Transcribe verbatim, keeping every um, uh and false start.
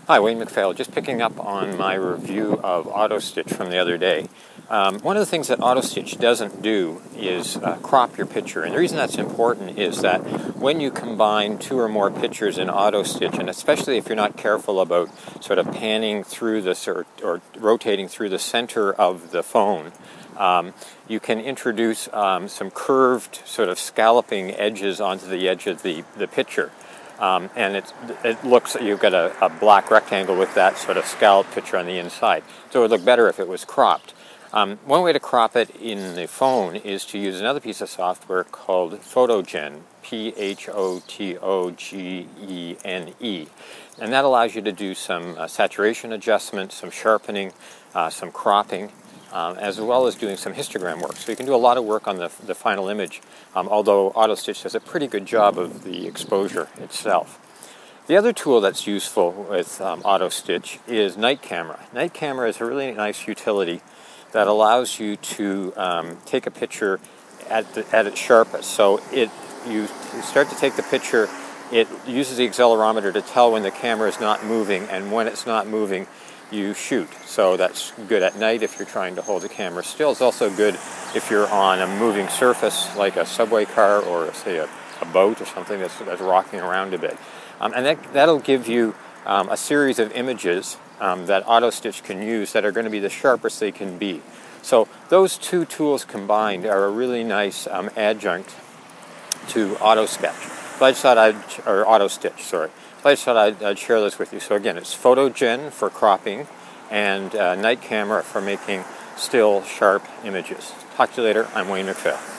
Hi, Wayne McPhail. Just picking up on my review of AutoStitch from the other day. Um, one of the things that AutoStitch doesn't do is uh, crop your picture. And the reason that's important is that when you combine two or more pictures in AutoStitch, and especially if you're not careful about sort of panning through this or, or rotating through the center of the phone, um, you can introduce um, some curved sort of scalloping edges onto the edge of the, the picture. Um, and it, it looks, you've got a, a black rectangle with that sort of scalloped picture on the inside. So it would look better if it was cropped. Um, one way to crop it in the phone is to use another piece of software called PhotoGen, P H O T O G E N E. And that allows you to do some uh, saturation adjustment, some sharpening, uh, some cropping, Um, as well as doing some histogram work. So you can do a lot of work on the, the final image, um, although AutoStitch does a pretty good job of the exposure itself. The other tool that's useful with um, AutoStitch is Night Camera. Night Camera is a really nice utility that allows you to um, take a picture at, the, at its sharpest. So it you start to take the picture, it uses the accelerometer to tell when the camera is not moving, and when it's not moving, you shoot. So that's good at night if you're trying to hold the camera still. It's also good if you're on a moving surface like a subway car or, say, a, a boat or something that's, that's rocking around a bit. Um, and that, that'll give you um, a series of images um, that AutoStitch can use that are going to be the sharpest they can be. So those two tools combined are a really nice um, adjunct to AutoSketch. So I just thought I'd, or AutoStitch, sorry. So I just thought I'd, I'd share this with you. So again, it's PhotoGen for cropping and uh, Night Camera for making still, sharp images. Talk to you later. I'm Wayne McPhail.